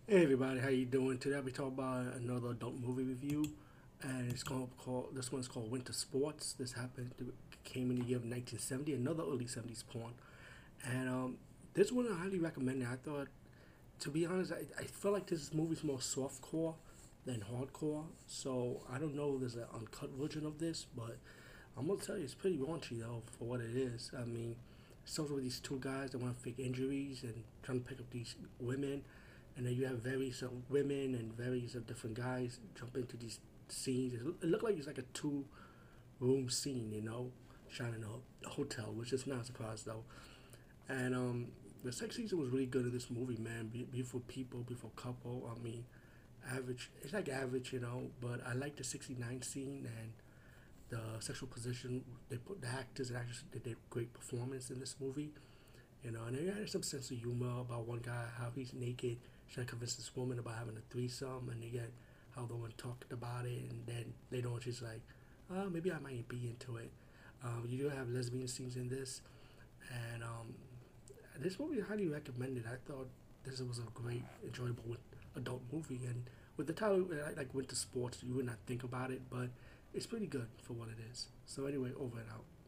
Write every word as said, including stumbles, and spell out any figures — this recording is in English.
Hey everybody, how you doing? Today I'll be talking about another adult movie review, and it's called, called this one's called Winter Sports. This happened to, came in the year of nineteen seventy, another early seventies porn, and um, this one I highly recommend it. I thought, to be honest, I, I feel like this movie's more softcore than hardcore, so I don't know if there's an uncut version of this, but I'm gonna tell you it's pretty raunchy though for what it is. I mean, it starts with these two guys that want to fake injuries and trying to pick up these women, and then you have various of women and various of different guys jump into these scenes. It looked like it's like a two room scene, you know, shot in a hotel, which is not a surprise though. And um, the sex scene was really good in this movie, man. Be- beautiful people, beautiful couple. I mean, average. It's like average, you know, but I like the sixty-nine scene and the sexual position. They put the actors and actresses did a great performance in this movie, you know, and they had some sense of humor about one guy, how he's naked, trying to convince this woman about having a threesome, and they get how the one talked about it, and then later on she's like, oh, maybe I might be into it. Um, you do have lesbian scenes in this, and um, this movie I highly recommended. I thought this was a great, enjoyable adult movie, and with the title like Winter Sports, you would not think about it, but it's pretty good for what it is. So anyway, over and out.